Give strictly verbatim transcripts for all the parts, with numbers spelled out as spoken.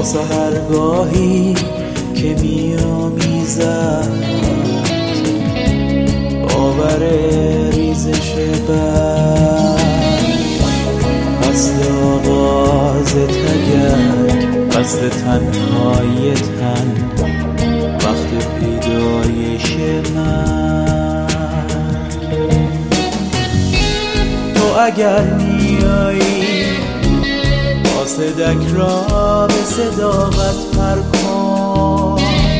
با سحرگاهی که میامیزد باور ریزش برگ، فصل آغاز تگرگ، فصل تنهای تن، وقت پیدایش من. تو اگر میایی قاصدک را به صداقت پر کن،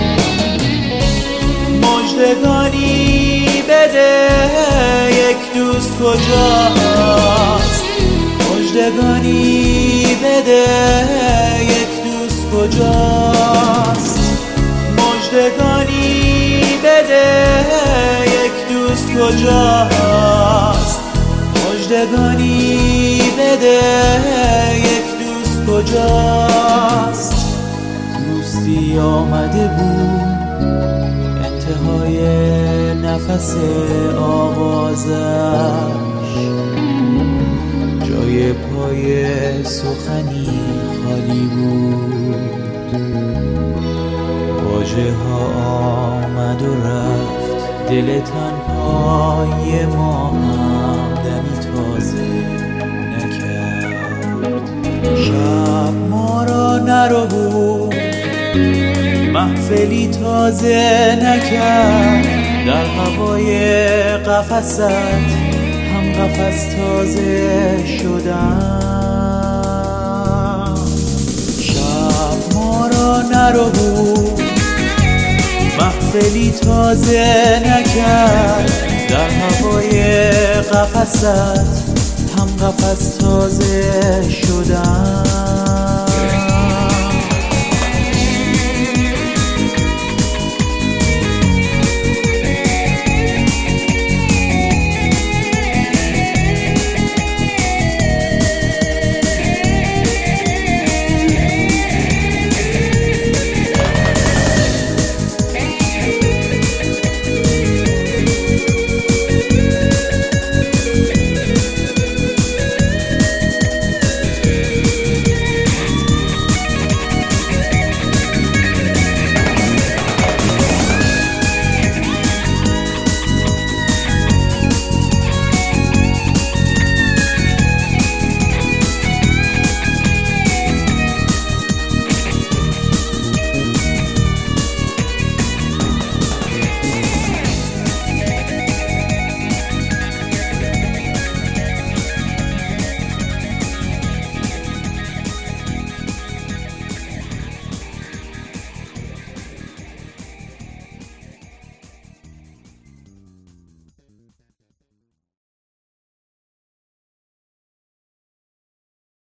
مژدگانی بده یک دوست کجاست، مژدگانی بده یک دوست کجاست، مژدگانی بده یک دوست کجاست، مژدگانی بده یک دوست کجاست. دوستی آمده بود انتهای نفس آغازش، جای پای سخنی خالی بود، واژه ها آمد و رفت، دل تنهای ما هم دمی تازه نکرد. شب ما را نربود، محفلی تازه نکرد، در هوای قفست هم قفس تازه شدم. شب ما را نربود، محفلی تازه نکرد، در هوای قفست هم قفس تازه شدم.